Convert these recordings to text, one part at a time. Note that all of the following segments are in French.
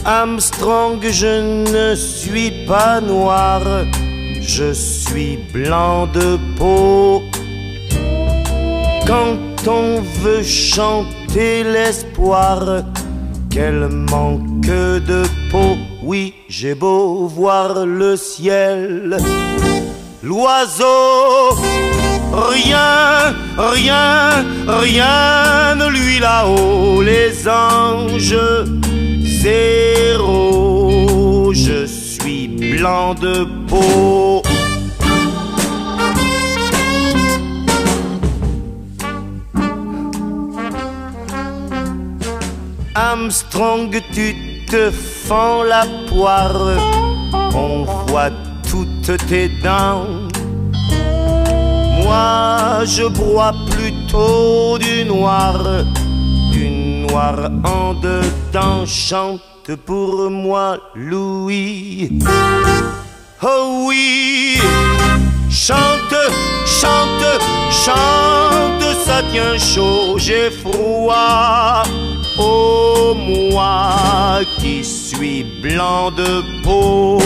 Armstrong, je ne suis pas noir, je suis blanc de peau. Quand on veut chanter l'espoir, quel manque de peau. Oui, j'ai beau voir le ciel, l'oiseau, rien, rien, rien ne lui là-haut. Les anges, zéro, je suis blanc de peau. Armstrong, tu te fends la poire, on voit toutes tes dents. Moi, je broie plutôt du noir en dedans. Chante pour moi, Louis. Oh oui, chante, chante, chante, ça tient chaud, j'ai froid. Oh, moi qui suis blanc de peau.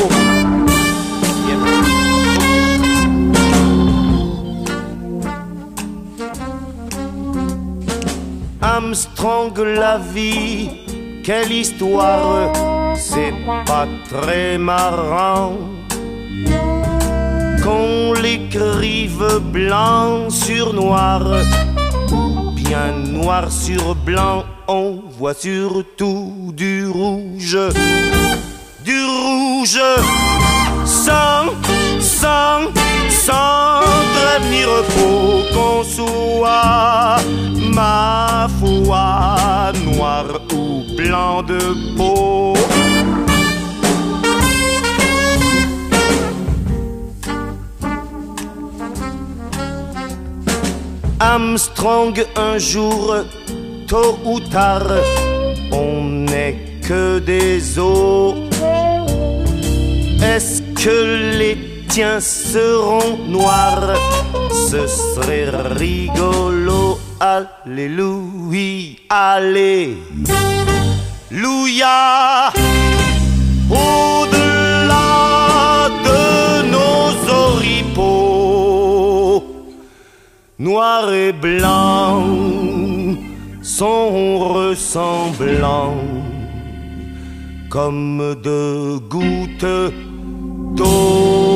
Armstrong, la vie, quelle histoire, c'est pas très marrant qu'on l'écrive blanc sur noir, ou bien noir sur blanc. On voit surtout du rouge, sans prévenir, faut qu'on soit, ma foi, noir ou blanc de peau. Armstrong, un jour, tôt ou tard, on n'est que des os. Est-ce que les tiens seront noirs? Ce serait rigolo. Alléluia, alléluia. Au-delà de nos oripeaux, noir et blanc sont ressemblants comme deux gouttes d'eau.